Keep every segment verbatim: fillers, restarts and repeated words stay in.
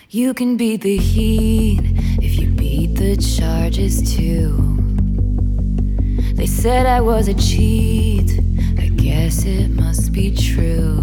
You can beat the heat if you beat the charges too. They said I was a cheat, I guess it must be true.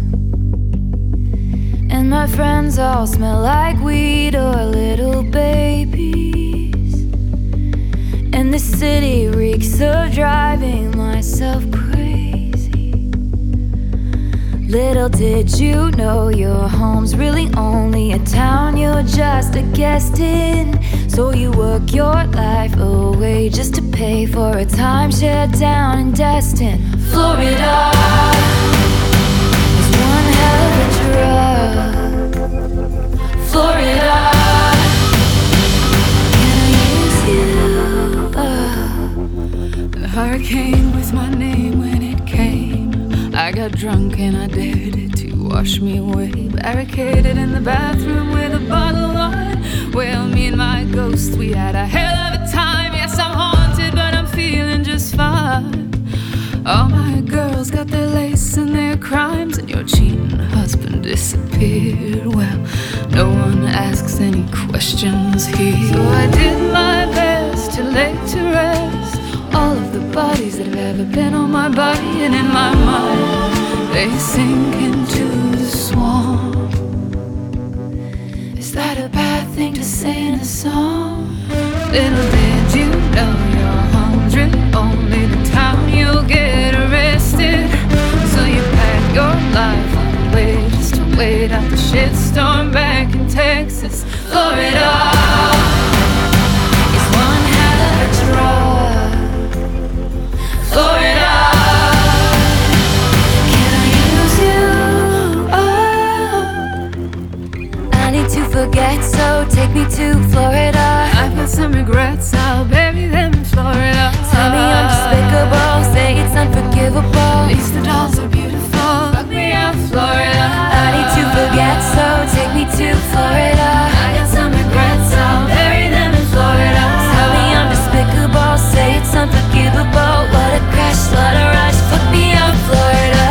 And my friends all smell like weed or little babies. And the city reeks of driving myself crazy. Little did you know your home's really only a town you're just a guest in. So you work your life away just to pay for a timeshare down in Destin, Florida. Is one hell of a drug, Florida. Can I use you? Uh. The hurricane with my name when it came. I got drunk and I dared it to wash me away. Barricaded in the bathroom with a bottle of wine. Well, me and my ghost, we had a hell of a time. Yes, I'm haunted, but I'm feeling just fine. All my girls got their lace and their crimes, and your cheating husband disappeared. Well, no one asks any questions here. So I did my best to lay to rest all of the bodies that have ever been on my body. And in my mind, they sink into the swamp. Is that a bad thing to say in a song? Little did you know your home's really only the town you'll get arrested. So you pack your life away just to wait out the shitstorm back in Texas, Florida. It's one hell of a drug, Florida. Can I use you? Oh, I need to forget, so take me to Florida. I've got some regrets, I'll bury them in Florida. Tell me I'm despicable, say it's unforgivable. At least the dolls are beautiful, fuck me out, Florida. I need to forget, so take me to Florida. I got some regrets, I'll bury them in Florida. Tell me I'm despicable, say it's unforgivable. What a crash, what a rush, fuck me out, Florida.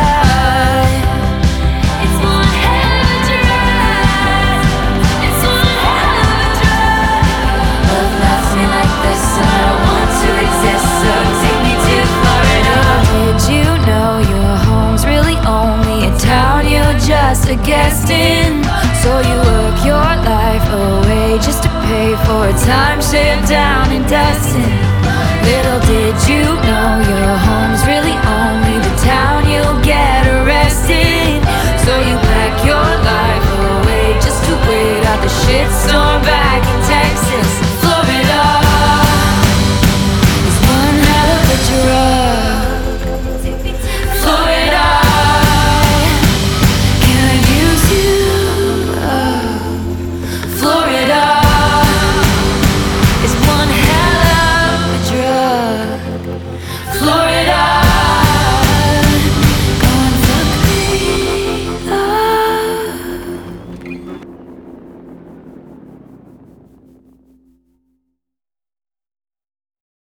It's one hell of a drug, it's one hell of a drug. Love loves me like this and I don't want to exist, so take me to Florida. Did you know your home's really only a town you're just a guest in? So you work your life away just to pay for a timeshare down in Destin. Little did you know your